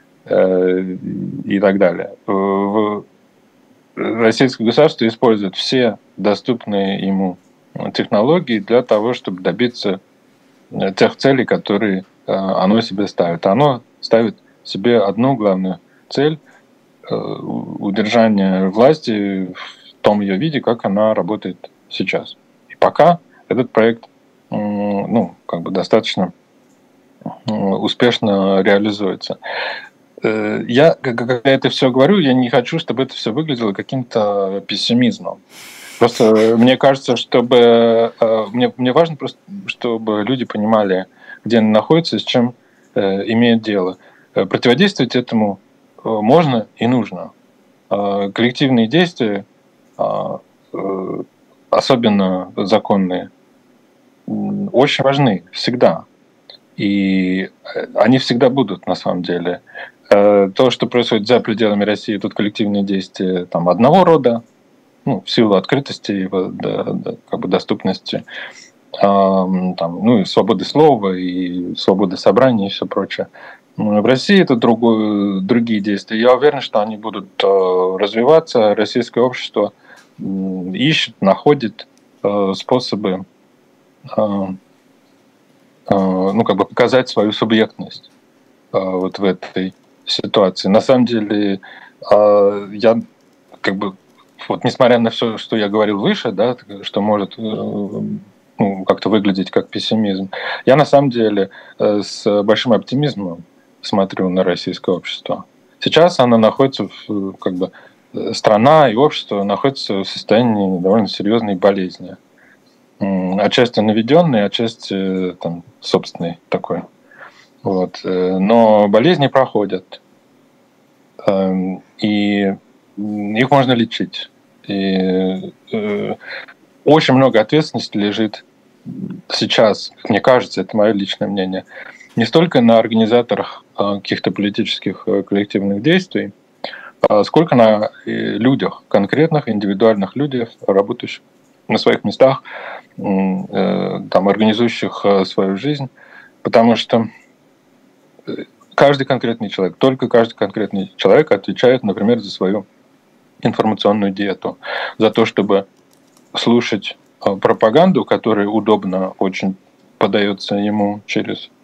и так далее. Российское государство использует все доступные ему технологий для того, чтобы добиться тех целей, которые оно себе ставит. Оно ставит себе одну главную цель – удержание власти в том ее виде, как она работает сейчас. И пока этот проект достаточно успешно реализуется. Когда я это все говорю, я не хочу, чтобы это все выглядело каким-то пессимизмом. Просто мне кажется, мне важно просто, чтобы люди понимали, где они находятся, с чем имеют дело. Противодействовать этому можно и нужно. Коллективные действия, особенно законные, очень важны всегда. И они всегда будут, на самом деле. То, что происходит за пределами России, тут коллективные действия одного рода, в силу открытости и доступности, и свободы слова, и свободы собрания, и все прочее. В России это другие действия. Я уверен, что они будут развиваться. Российское общество ищет, находит способы показать свою субъектность вот в этой ситуации. На самом деле, я несмотря на все, что я говорил выше, да, что может как-то выглядеть как пессимизм, я на самом деле с большим оптимизмом смотрю на российское общество. Сейчас оно находится страна и общество находятся в состоянии довольно серьезной болезни. Отчасти наведенной, отчасти собственной такой. Вот. Но болезни проходят. И их можно лечить. И очень много ответственности лежит сейчас, мне кажется, это мое личное мнение, не столько на организаторах каких-то политических коллективных действий, сколько на людях, конкретных, индивидуальных людях, работающих на своих местах, организующих свою жизнь. Потому что каждый конкретный человек, только каждый конкретный человек отвечает, например, за свою информационную диету, за то, чтобы слушать пропаганду, которая удобно очень подается ему через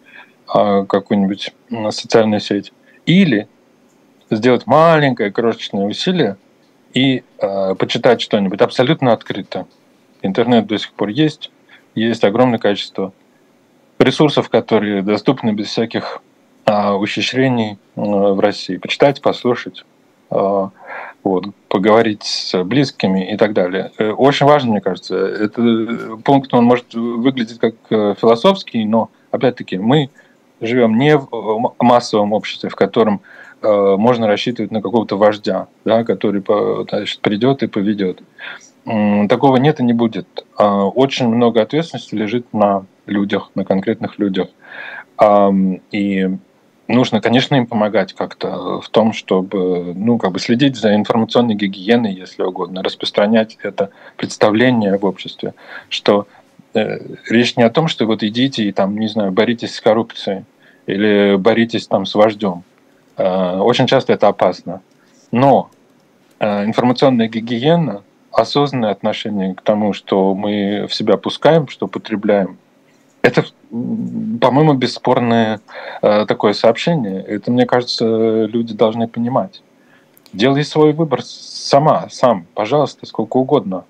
какую-нибудь социальную сеть, или сделать маленькое крошечное усилие и почитать что-нибудь абсолютно открыто. Интернет до сих пор есть огромное количество ресурсов, которые доступны без всяких ухищрений в России. Почитать, послушать, вот, поговорить с близкими и так далее. Очень важно, мне кажется, этот пункт, он может выглядеть как философский, но, опять-таки, мы живем не в массовом обществе, в котором можно рассчитывать на какого-то вождя, да, который, значит, придет и поведет. Такого нет и не будет. Очень много ответственности лежит на людях, на конкретных людях. И нужно, конечно, им помогать как-то в том, чтобы, ну, как бы следить за информационной гигиеной, если угодно, распространять это представление в обществе, что речь не о том, что вот идите и там, не знаю, боритесь с коррупцией или боритесь там с вождем. Очень часто это опасно. Но информационная гигиена, осознанное отношение к тому, что мы в себя пускаем, что потребляем, это, по-моему, бесспорное такое сообщение. Это, мне кажется, люди должны понимать. Делай свой выбор сам, пожалуйста, сколько угодно.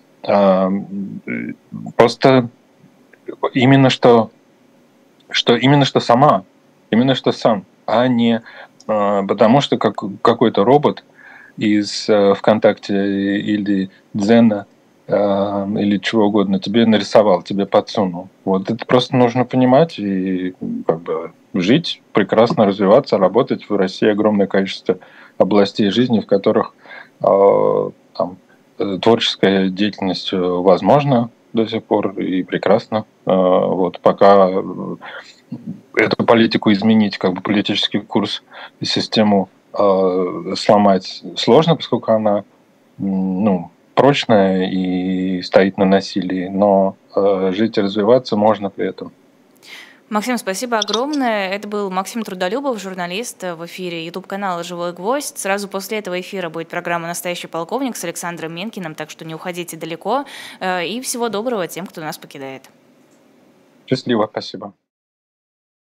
Просто именно что сама, именно что сам, а не потому что какой-то робот из ВКонтакте или Дзена или чего угодно тебе нарисовал, тебе подсунул. Вот это просто нужно понимать и как бы жить, прекрасно развиваться, работать. В России огромное количество областей жизни, в которых там, творческая деятельность возможна до сих пор и прекрасно. Вот пока эту политику изменить, как бы политический курс и систему сломать сложно, поскольку она, ну, прочная и стоит на насилии, но жить и развиваться можно при этом. Максим, спасибо огромное. Это был Максим Трудолюбов, журналист в эфире YouTube-канала «Живой гвоздь». Сразу после этого эфира будет программа «Настоящий полковник» с Александром Менкиным, так что не уходите далеко. И всего доброго тем, кто нас покидает. Счастливо, спасибо.